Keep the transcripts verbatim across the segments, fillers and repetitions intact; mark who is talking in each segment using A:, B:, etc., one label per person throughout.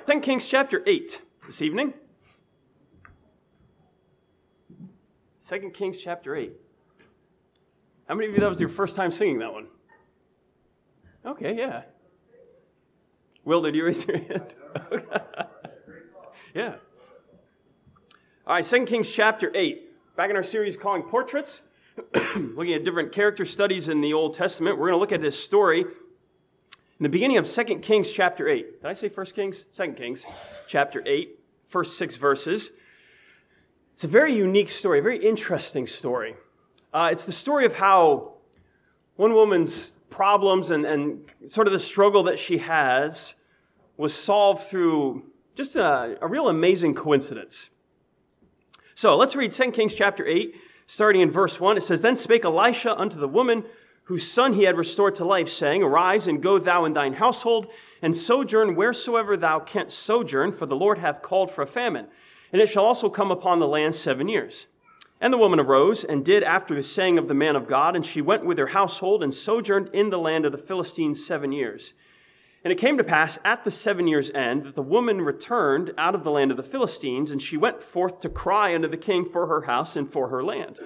A: Second Kings chapter eight this evening. Second Kings chapter eight. How many of you, that was your first time singing that one? Okay, yeah. Will, did you raise your hand? Yeah. All right, Second Kings chapter eight. Back in our series calling Portraits, looking at different character studies in the Old Testament, we're going to look at this story in the beginning of Second Kings chapter eight. Did I say First Kings? Second Kings chapter eight, first six verses. It's a very unique story, a very interesting story. Uh, it's the story of how one woman's problems and, and sort of the struggle that she has was solved through just a, a real amazing coincidence. So let's read Second Kings chapter eight, starting in verse one. It says, "Then spake Elisha unto the woman whose son he had restored to life, saying, Arise, and go thou and thine household, and sojourn wheresoever thou canst sojourn, for the Lord hath called for a famine, and it shall also come upon the land seven years. And the woman arose, and did after the saying of the man of God, and she went with her household, and sojourned in the land of the Philistines seven years. And it came to pass at the seven years' end, that the woman returned out of the land of the Philistines, and she went forth to cry unto the king for her house and for her land.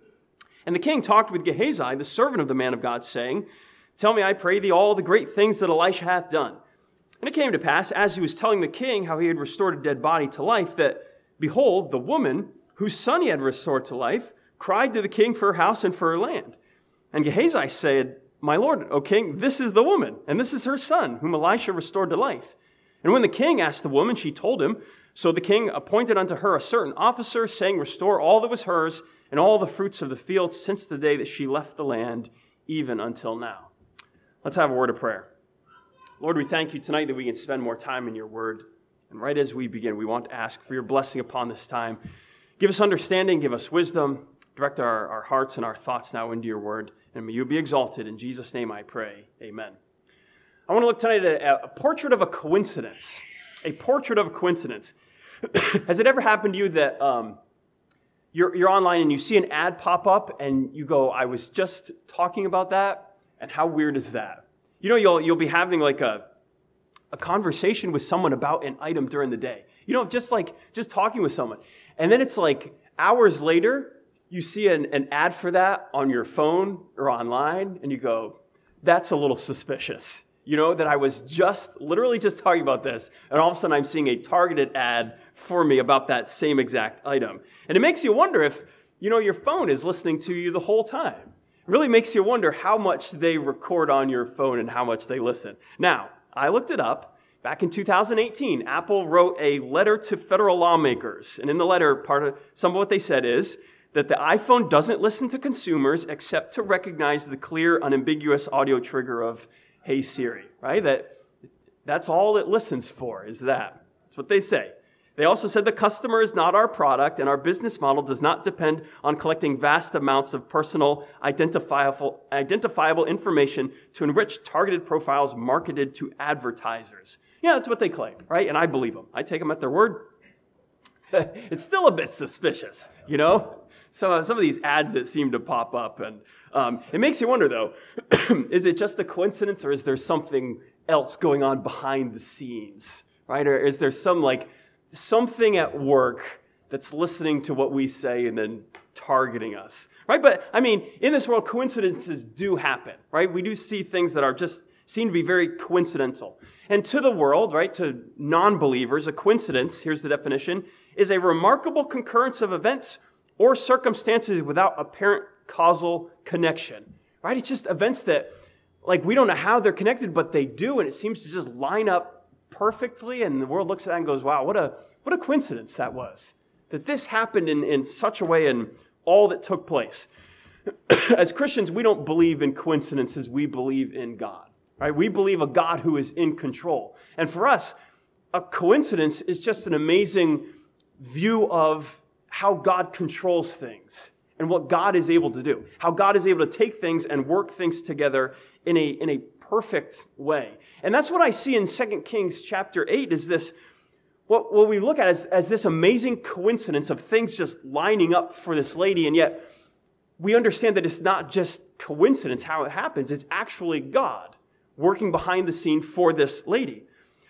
A: And the king talked with Gehazi, the servant of the man of God, saying, Tell me, I pray thee, all the great things that Elisha hath done. And it came to pass, as he was telling the king how he had restored a dead body to life, that, behold, the woman, whose son he had restored to life, cried to the king for her house and for her land. And Gehazi said, My lord, O king, this is the woman, and this is her son, whom Elisha restored to life. And when the king asked the woman, she told him. So the king appointed unto her a certain officer, saying, Restore all that was hers, and all the fruits of the field, since the day that she left the land, even until now." Let's have a word of prayer. Lord, we thank you tonight that we can spend more time in your word. And right as we begin, we want to ask for your blessing upon this time. Give us understanding, give us wisdom, direct our, our hearts and our thoughts now into your word, and may you be exalted. In Jesus' name I pray, amen. I want to look tonight at a portrait of a coincidence. A portrait of a coincidence. Has it ever happened to you that um, you're, you're online and you see an ad pop up and you go, I was just talking about that, and how weird is that? You know, you'll you'll be having like a, a conversation with someone about an item during the day. You know, just like, just talking with someone. And then it's like hours later, you see an, an ad for that on your phone or online, and you go, that's a little suspicious. You know, that I was just, literally just talking about this, and all of a sudden I'm seeing a targeted ad for me about that same exact item. And it makes you wonder if, you know, your phone is listening to you the whole time. It really makes you wonder how much they record on your phone and how much they listen. Now, I looked it up. Back in two thousand eighteen, Apple wrote a letter to federal lawmakers. And in the letter, part of some of what they said is that the iPhone doesn't listen to consumers except to recognize the clear, unambiguous audio trigger of, Hey Siri, right? That, that's all it listens for, is that. That's what they say. They also said the customer is not our product, and our business model does not depend on collecting vast amounts of personal identifiable, identifiable information to enrich targeted profiles marketed to advertisers. Yeah, that's what they claim, right? And I believe them. I take them at their word. It's still a bit suspicious, you know? So some of these ads that seem to pop up, and um, it makes you wonder, though, is it just a coincidence, or is there something else going on behind the scenes, right? Or is there some, like, something at work that's listening to what we say and then targeting us, right? But, I mean, in this world, coincidences do happen, right? We do see things that are just, seem to be very coincidental. And to the world, right, to non-believers, a coincidence, here's the definition, is a remarkable concurrence of events or circumstances without apparent causal connection, right? It's just events that, like, we don't know how they're connected, but they do, and it seems to just line up perfectly, and the world looks at that and goes, wow, what a what a coincidence that was, that this happened in, in such a way and all that took place. As Christians, we don't believe in coincidences, we believe in God, right? We believe a God who is in control. And for us, a coincidence is just an amazing view of how God controls things and what God is able to do, how God is able to take things and work things together in a, in a perfect way. And that's what I see in Second Kings chapter eight, is this, what, what we look at as, as this amazing coincidence of things just lining up for this lady, and yet we understand that it's not just coincidence how it happens, it's actually God working behind the scene for this lady.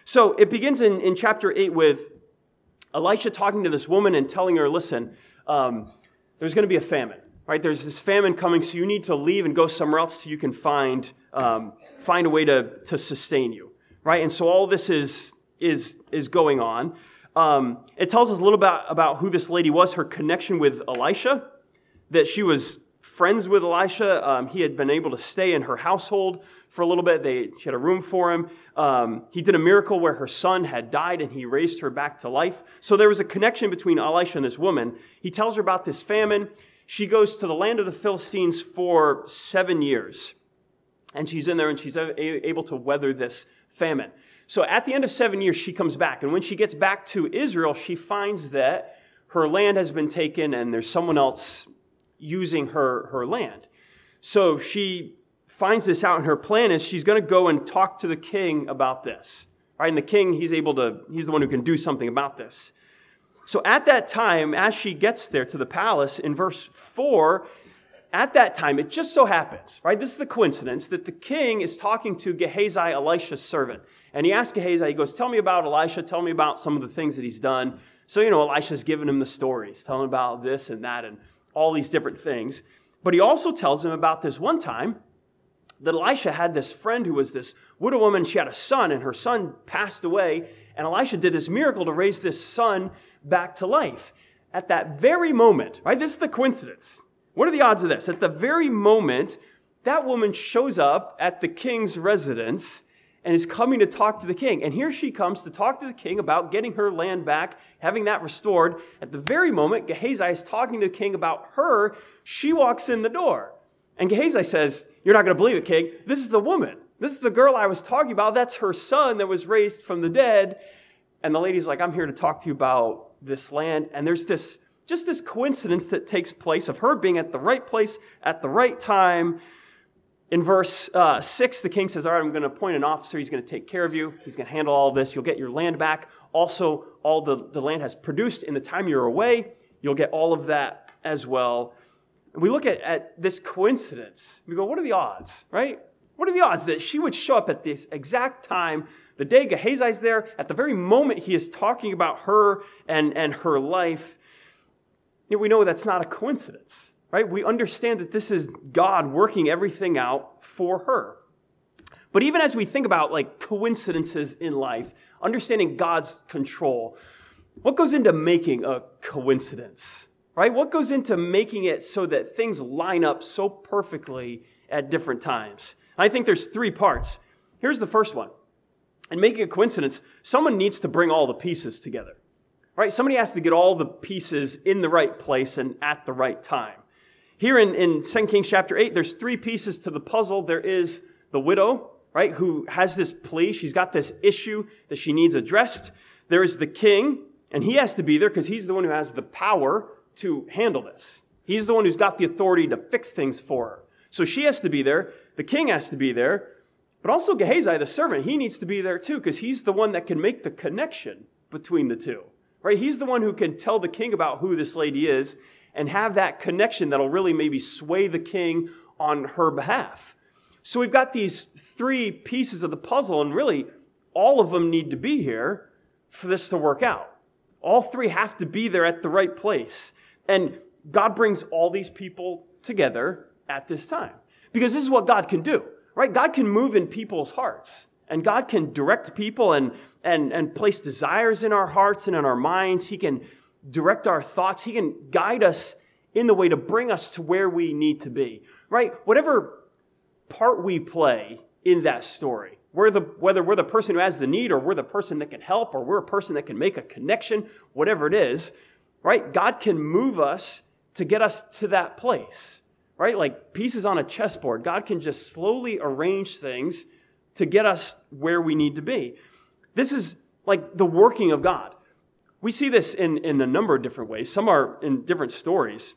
A: So it begins in, in chapter eight with Elisha talking to this woman and telling her, listen, um, there's going to be a famine, right? There's this famine coming, so you need to leave and go somewhere else so you can find um, find a way to, to sustain you, right? And so all this is is is going on. Um, it tells us a little bit about, about who this lady was, her connection with Elisha, that she was friends with Elisha. Um, he had been able to stay in her household for a little bit. They, she had a room for him. Um, he did a miracle where her son had died and he raised her back to life. So there was a connection between Elisha and this woman. He tells her about this famine. She goes to the land of the Philistines for seven years. And she's in there and she's able to weather this famine. So at the end of seven years, she comes back. And when she gets back to Israel, she finds that her land has been taken and there's someone else using her, her land. So she finds this out, and her plan is she's going to go and talk to the king about this. Right? And the king, he's able to, he's the one who can do something about this. So at that time, as she gets there to the palace, in verse four, at that time, it just so happens, right? This is the coincidence that the king is talking to Gehazi, Elisha's servant. And he asks Gehazi, he goes, tell me about Elisha, tell me about some of the things that he's done. So, you know, Elisha's giving him the stories, telling him about this and that and all these different things. But he also tells him about this one time that Elisha had this friend who was this widow woman. She had a son, and her son passed away. And Elisha did this miracle to raise this son back to life. At that very moment, right? This is the coincidence. What are the odds of this? At the very moment, that woman shows up at the king's residence and is coming to talk to the king. And here she comes to talk to the king about getting her land back, having that restored. At the very moment Gehazi is talking to the king about her, she walks in the door. And Gehazi says, you're not going to believe it, king. This is the woman. This is the girl I was talking about. That's her son that was raised from the dead. And the lady's like, I'm here to talk to you about this land. And there's this, just this coincidence that takes place of her being at the right place at the right time. In verse uh, six, the king says, all right, I'm going to appoint an officer. He's going to take care of you. He's going to handle all of this. You'll get your land back. Also, all the, the land has produced in the time you're away. You'll get all of that as well. And we look at, at this coincidence. We go, what are the odds, right? What are the odds that she would show up at this exact time, the day Gehazi's there, at the very moment he is talking about her and, and her life? You know, we know that's not a coincidence. Right? We understand that this is God working everything out for her. But even as we think about like coincidences in life, understanding God's control, what goes into making a coincidence? Right? What goes into making it so that things line up so perfectly at different times? I think there's three parts. Here's the first one. In making a coincidence, someone needs to bring all the pieces together. Right? Somebody has to get all the pieces in the right place and at the right time. Here in, in Second Kings chapter eight, there's three pieces to the puzzle. There is the widow, right, who has this plea. She's got this issue that she needs addressed. There is the king, and he has to be there because he's the one who has the power to handle this. He's the one who's got the authority to fix things for her. So she has to be there. The king has to be there. But also Gehazi, the servant, he needs to be there too because he's the one that can make the connection between the two. Right? He's the one who can tell the king about who this lady is and have that connection that'll really maybe sway the king on her behalf. So we've got these three pieces of the puzzle, and really all of them need to be here for this to work out. All three have to be there at the right place. And God brings all these people together at this time. Because this is what God can do, right? God can move in people's hearts. And God can direct people and, and, and place desires in our hearts and in our minds. He can direct our thoughts. He can guide us in the way to bring us to where we need to be, right? Whatever part we play in that story, we're the, whether we're the person who has the need or we're the person that can help or we're a person that can make a connection, whatever it is, right? God can move us to get us to that place, right? Like pieces on a chessboard. God can just slowly arrange things to get us where we need to be. This is like the working of God. We see this in, in a number of different ways. Some are in different stories.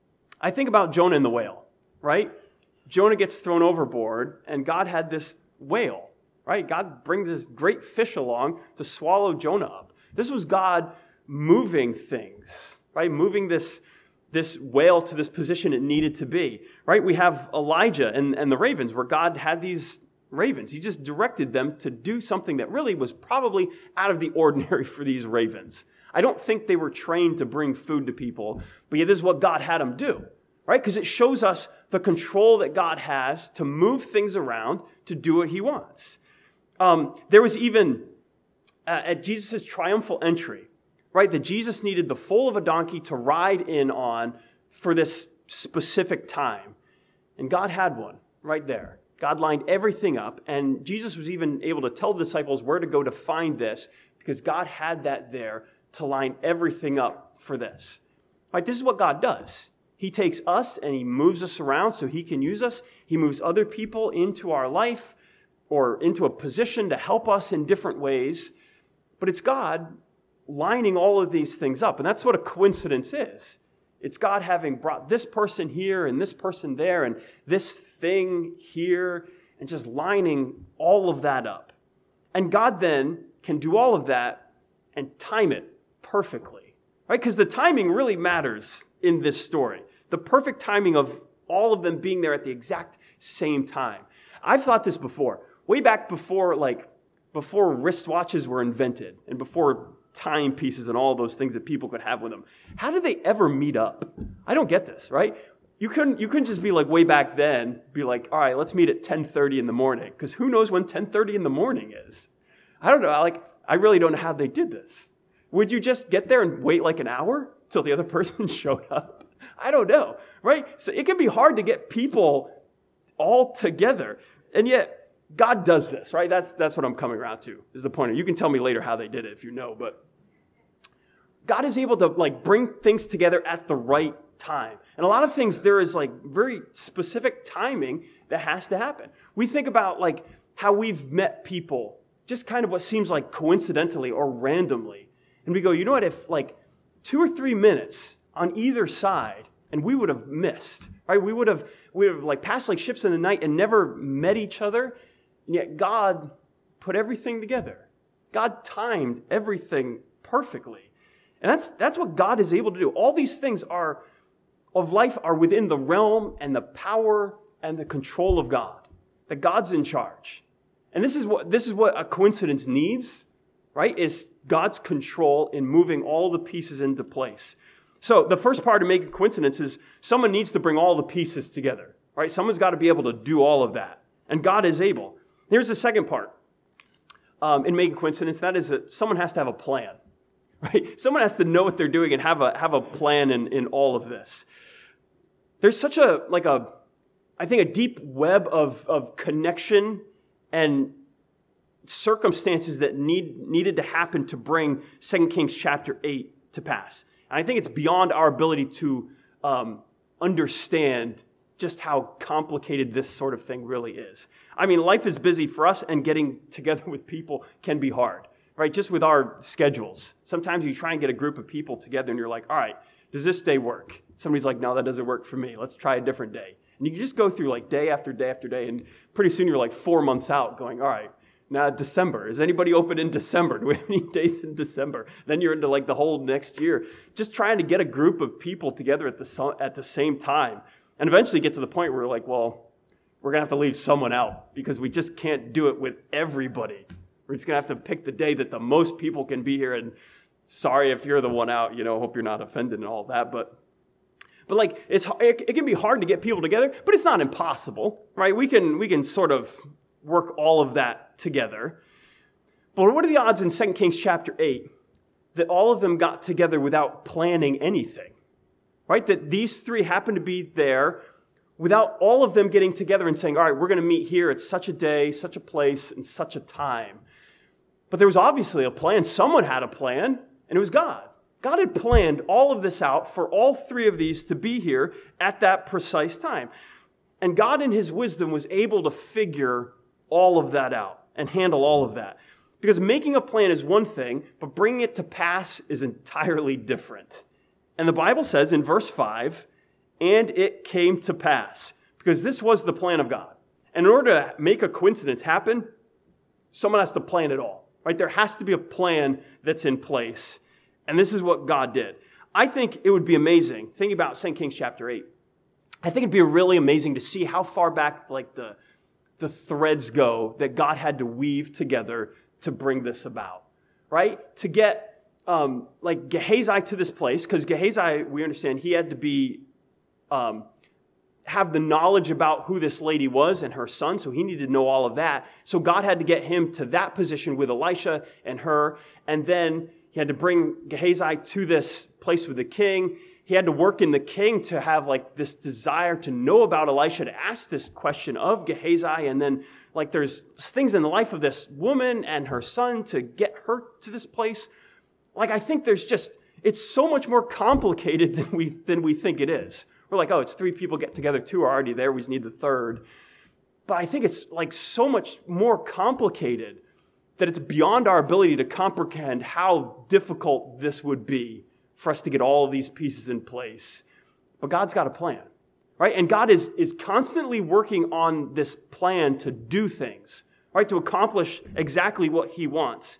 A: I think about Jonah and the whale, right? Jonah gets thrown overboard, and God had this whale, right? God brings this great fish along to swallow Jonah up. This was God moving things, right? Moving this, this whale to this position it needed to be, right? We have Elijah and, and the ravens, where God had these ravens. He just directed them to do something that really was probably out of the ordinary for these ravens. I don't think they were trained to bring food to people, but yet this is what God had them do, right? Because it shows us the control that God has to move things around to do what he wants. Um, there was even, uh, at Jesus' triumphal entry, right, that Jesus needed the foal of a donkey to ride in on for this specific time. And God had one right there. God lined everything up, and Jesus was even able to tell the disciples where to go to find this, because God had that there to line everything up for this. Right? This is what God does. He takes us and he moves us around so he can use us. He moves other people into our life or into a position to help us in different ways. But it's God lining all of these things up, and that's what a coincidence is. It's God having brought this person here and this person there and this thing here and just lining all of that up. And God then can do all of that and time it perfectly, right? Because the timing really matters in this story. The perfect timing of all of them being there at the exact same time. I've thought this before, way back before, like, before wristwatches were invented and before timepieces and all those things that people could have with them. How did they ever meet up? I don't get this, right? You couldn't, you couldn't just be like way back then, be like, all right, let's meet at ten thirty in the morning, because who knows when ten thirty in the morning is? I don't know. I like, I really don't know how they did this. Would you just get there and wait like an hour till the other person showed up? I don't know, right? So it can be hard to get people all together. And yet, God does this, right? That's that's what I'm coming around to, is the point. You can tell me later how they did it if you know, but God is able to like bring things together at the right time. And a lot of things, there is like very specific timing that has to happen. We think about like how we've met people, just kind of what seems like coincidentally or randomly. And we go, you know what, if like two or three minutes on either side, and we would have missed, right? We would have, we would have like passed like ships in the night and never met each other. And yet God put everything together. God timed everything perfectly. And that's that's what God is able to do. All these things are of life are within the realm and the power and the control of God. That God's in charge. And this is what this is what a coincidence needs, right? Is God's control in moving all the pieces into place. So the first part of making coincidence is someone needs to bring all the pieces together, right? Someone's got to be able to do all of that. And God is able. Here's the second part um, in making coincidence. That is that someone has to have a plan, right? Someone has to know what they're doing and have a have a plan in, in all of this. There's such a, like a, I think a deep web of, of connection and circumstances that need needed to happen to bring Second Kings chapter eight to pass. And I think it's beyond our ability to um, understand just how complicated this sort of thing really is. I mean, life is busy for us, and getting together with people can be hard, right? Just with our schedules. Sometimes you try and get a group of people together and you're like, all right, does this day work? Somebody's like, no, that doesn't work for me. Let's try a different day. And you just go through like day after day after day, and pretty soon you're like four months out going, all right, now December. Is anybody open in December? Do we have any days in December? Then you're into like the whole next year. Just trying to get a group of people together at the at the same time. And eventually get to the point where we're like, well, we're going to have to leave someone out because we just can't do it with everybody. We're just going to have to pick the day that the most people can be here. And sorry if you're the one out, you know, hope you're not offended and all that. But but like, it's it, it can be hard to get people together, but it's not impossible, right? We can we can sort of work all of that together. But what are the odds in Second Kings chapter eight that all of them got together without planning anything? Right? That these three happen to be there without all of them getting together and saying, all right, we're going to meet here at such a day, such a place, and such a time. But there was obviously a plan. Someone had a plan, and it was God. God had planned all of this out for all three of these to be here at that precise time. And God in his wisdom was able to figure all of that out and handle all of that. Because making a plan is one thing, but bringing it to pass is entirely different. And the Bible says in verse five, and it came to pass, because this was the plan of God. And in order to make a coincidence happen, someone has to plan it all, right? There has to be a plan that's in place. And this is what God did. I think it would be amazing, thinking about Second Kings chapter eight, I think it'd be really amazing to see how far back like the, the threads go that God had to weave together to bring this about, right? To get um, like Gehazi to this place, because Gehazi, we understand, he had to be um, have the knowledge about who this lady was and her son, so he needed to know all of that. So God had to get him to that position with Elisha and her, and then he had to bring Gehazi to this place with the king. He had to work in the king to have like this desire to know about Elisha, to ask this question of Gehazi, and then like there's things in the life of this woman and her son to get her to this place. Like I think there's just, it's so much more complicated than we than we think it is. We're like, oh, it's three people get together, two are already there, we just need the third. But I think it's like so much more complicated that it's beyond our ability to comprehend how difficult this would be for us to get all of these pieces in place. But God's got a plan, right? And God is, is constantly working on this plan to do things, right? To accomplish exactly what he wants.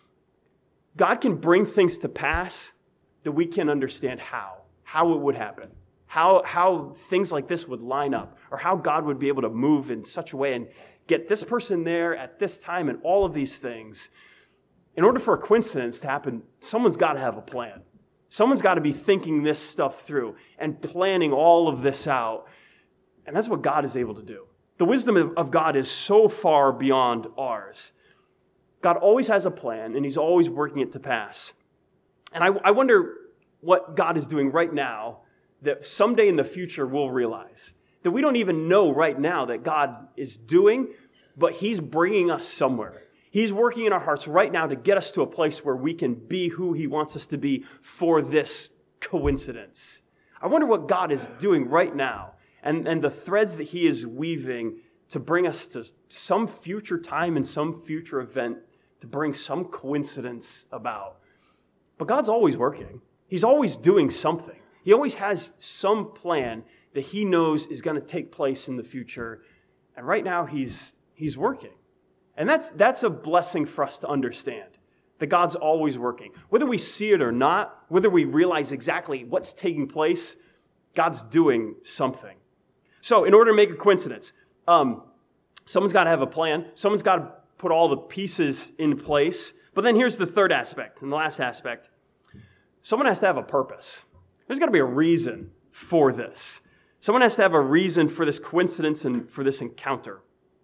A: God can bring things to pass that we can understand how, how it would happen. How, how things like this would line up, or how God would be able to move in such a way and get this person there at this time and all of these things. In order for a coincidence to happen, someone's got to have a plan. Someone's got to be thinking this stuff through and planning all of this out. And that's what God is able to do. The wisdom of God is so far beyond ours. God always has a plan, and he's always working it to pass. And I, I wonder what God is doing right now that someday in the future we'll realize. That we don't even know right now that God is doing, but he's bringing us somewhere. He's working in our hearts right now to get us to a place where we can be who he wants us to be for this coincidence. I wonder what God is doing right now, and, and the threads that he is weaving to bring us to some future time and some future event, to bring some coincidence about. But God's always working. He's always doing something. He always has some plan that he knows is going to take place in the future. And right now he's he's working. And that's that's a blessing for us to understand, that God's always working. Whether we see it or not, whether we realize exactly what's taking place, God's doing something. So in order to make a coincidence, um, someone's got to have a plan. Someone's got to put all the pieces in place. But then here's the third aspect and the last aspect. Someone has to have a purpose. There's got to be a reason for this. Someone has to have a reason for this coincidence and for this encounter.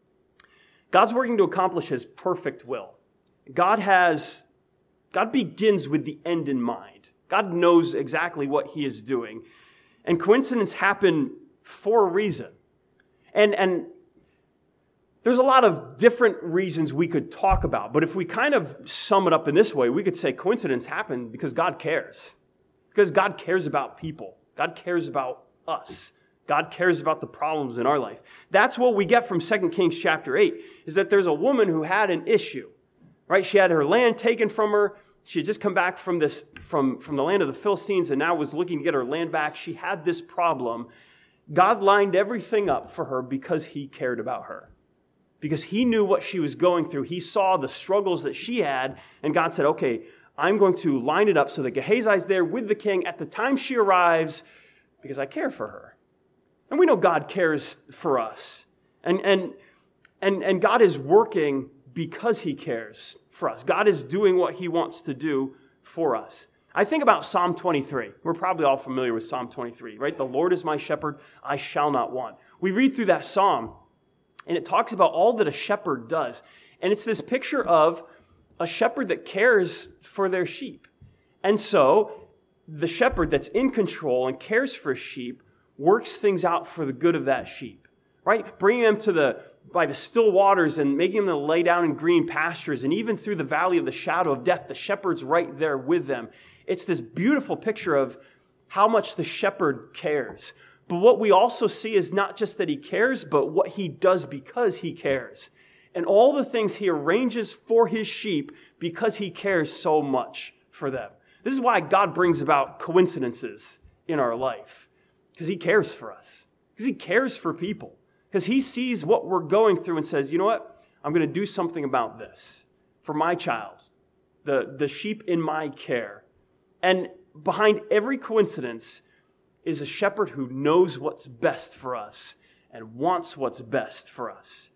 A: God's working to accomplish his perfect will. God has, God begins with the end in mind. God knows exactly what he is doing. And coincidences happen for a reason. And, and there's a lot of different reasons we could talk about. But if we kind of sum it up in this way, we could say coincidence happened because God cares. Because God cares about people. God cares about us. God cares about the problems in our life. That's what we get from Second Kings chapter eight, is that there's a woman who had an issue, right? She had her land taken from her. She had just come back from this, from, from the land of the Philistines and now was looking to get her land back. She had this problem. God lined everything up for her because he cared about her. Because he knew what she was going through. He saw the struggles that she had, and God said, okay, I'm going to line it up so that Gehazi's there with the king at the time she arrives because I care for her. And we know God cares for us. And, and, and, and God is working because he cares for us. God is doing what he wants to do for us. I think about Psalm twenty-three. We're probably all familiar with Psalm twenty-three, right? The Lord is my shepherd, I shall not want. We read through that psalm, and it talks about all that a shepherd does. And it's this picture of a shepherd that cares for their sheep. And so the shepherd that's in control and cares for his sheep works things out for the good of that sheep, right? Bringing them to the, by the still waters and making them lay down in green pastures. And even through the valley of the shadow of death, the shepherd's right there with them. It's this beautiful picture of how much the shepherd cares. But what we also see is not just that he cares, but what he does because he cares. And all the things he arranges for his sheep because he cares so much for them. This is why God brings about coincidences in our life. Because he cares for us. Because he cares for people. Because he sees what we're going through and says, you know what? I'm going to do something about this for my child, the, the sheep in my care. And behind every coincidence is a shepherd who knows what's best for us and wants what's best for us.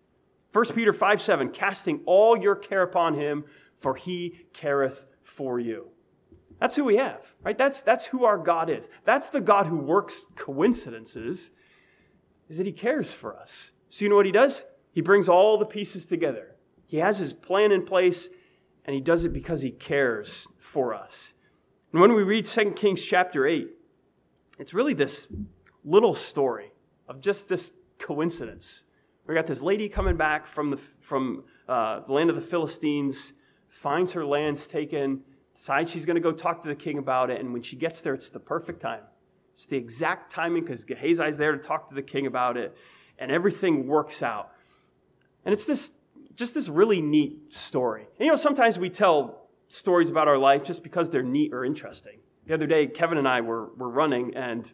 A: First Peter five seven, casting all your care upon him, for he careth for you. That's who we have, right? That's, that's who our God is. That's the God who works coincidences, is that he cares for us. So you know what he does? He brings all the pieces together. He has his plan in place, and he does it because he cares for us. And when we read Second Kings chapter eight, it's really this little story of just this coincidence. We got this lady coming back from the from uh, the land of the Philistines, finds her lands taken, decides she's going to go talk to the king about it, and when she gets there, it's the perfect time. It's the exact timing because Gehazi's there to talk to the king about it, and everything works out. And it's this just this really neat story. And you know, sometimes we tell stories about our life just because they're neat or interesting. The other day, Kevin and I were were running, and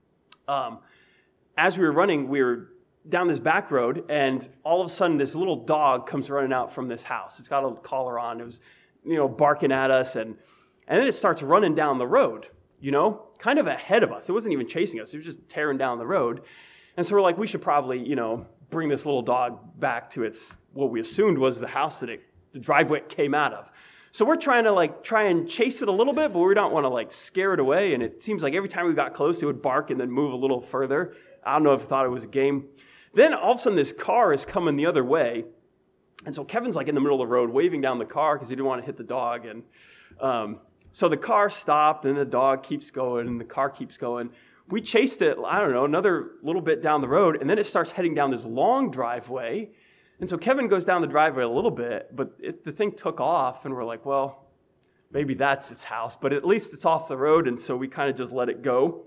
A: um, as we were running, we were down this back road, and all of a sudden, this little dog comes running out from this house. It's got a collar on. It was, you know, barking at us, and and then it starts running down the road, you know, kind of ahead of us. It wasn't even chasing us. It was just tearing down the road. And so we're like, we should probably, you know, bring this little dog back to its, what we assumed was the house that it, the driveway came out of. So we're trying to like try and chase it a little bit, but we don't want to like scare it away. And it seems like every time we got close, it would bark and then move a little further. I don't know if it thought it was a game. Then all of a sudden this car is coming the other way. And so Kevin's like in the middle of the road waving down the car because he didn't want to hit the dog. And um, so the car stopped and the dog keeps going and the car keeps going. We chased it, I don't know, another little bit down the road. And then it starts heading down this long driveway. And so Kevin goes down the driveway a little bit, but it, the thing took off. And we're like, well, maybe that's its house. But at least it's off the road. And so we kind of just let it go.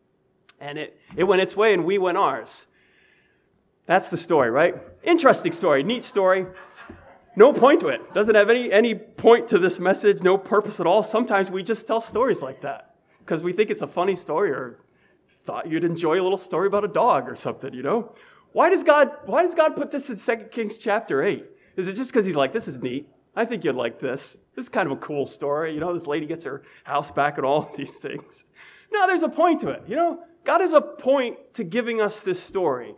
A: And it, it went its way and we went ours. That's the story, right? Interesting story, neat story. No point to it. Doesn't have any, any point to this message, no purpose at all. Sometimes we just tell stories like that because we think it's a funny story or thought you'd enjoy a little story about a dog or something, you know? Why does God, why does God put this in Second Kings chapter eight? Is it just because he's like, this is neat? I think you'd like this. This is kind of a cool story. You know, this lady gets her house back and all of these things. No, there's a point to it. You know, God has a point to giving us this story.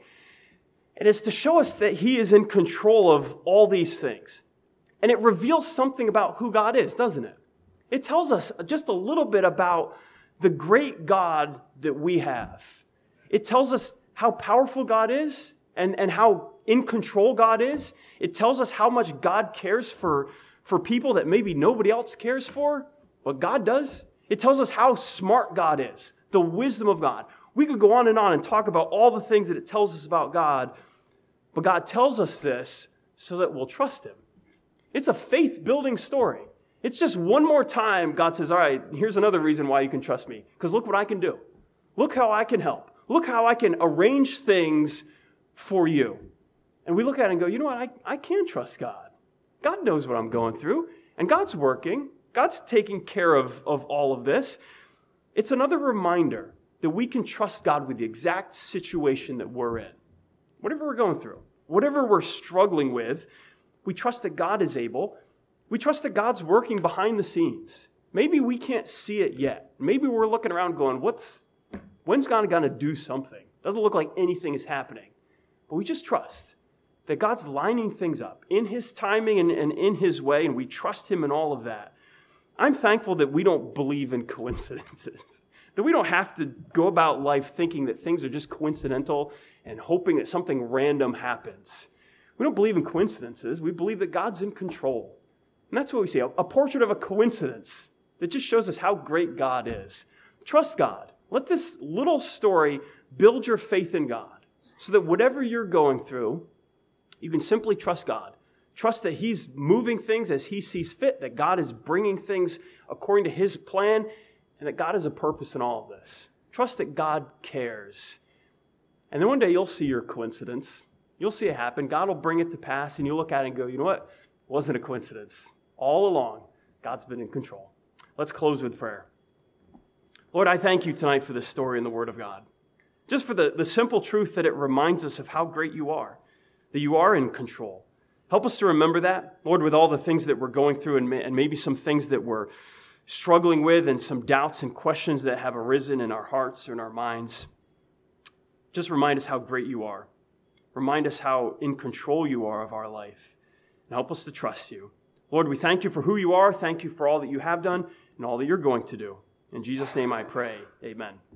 A: And it's to show us that he is in control of all these things. And it reveals something about who God is, doesn't it? It tells us just a little bit about the great God that we have. It tells us how powerful God is and, and how in control God is. It tells us how much God cares for, for people that maybe nobody else cares for, but God does. It tells us how smart God is, the wisdom of God. We could go on and on and talk about all the things that it tells us about God, but God tells us this so that we'll trust him. It's a faith-building story. It's just one more time God says, all right, here's another reason why you can trust me, because look what I can do. Look how I can help. Look how I can arrange things for you. And we look at it and go, you know what, I, I can trust God. God knows what I'm going through, and God's working. God's taking care of, of all of this. It's another reminder that we can trust God with the exact situation that we're in. Whatever we're going through, whatever we're struggling with, we trust that God is able. We trust that God's working behind the scenes. Maybe we can't see it yet. Maybe we're looking around going, "What's? When's God going to do something?" Doesn't look like anything is happening. But we just trust that God's lining things up in his timing and, and in his way, and we trust him in all of that. I'm thankful that we don't believe in coincidences, that we don't have to go about life thinking that things are just coincidental and hoping that something random happens. We don't believe in coincidences. We believe that God's in control. And that's what we see, a, a portrait of a coincidence that just shows us how great God is. Trust God. Let this little story build your faith in God so that whatever you're going through, you can simply trust God. Trust that he's moving things as he sees fit, that God is bringing things according to his plan, and that God has a purpose in all of this. Trust that God cares. And then one day you'll see your coincidence. You'll see it happen. God will bring it to pass, and you'll look at it and go, you know what? It wasn't a coincidence. All along, God's been in control. Let's close with prayer. Lord, I thank you tonight for this story in the Word of God. Just for the, the simple truth that it reminds us of how great you are, that you are in control. Help us to remember that, Lord, with all the things that we're going through and, may, and maybe some things that we're struggling with and some doubts and questions that have arisen in our hearts or in our minds. Just remind us how great you are. Remind us how in control you are of our life. And help us to trust you. Lord, we thank you for who you are. Thank you for all that you have done and all that you're going to do. In Jesus' name I pray. Amen.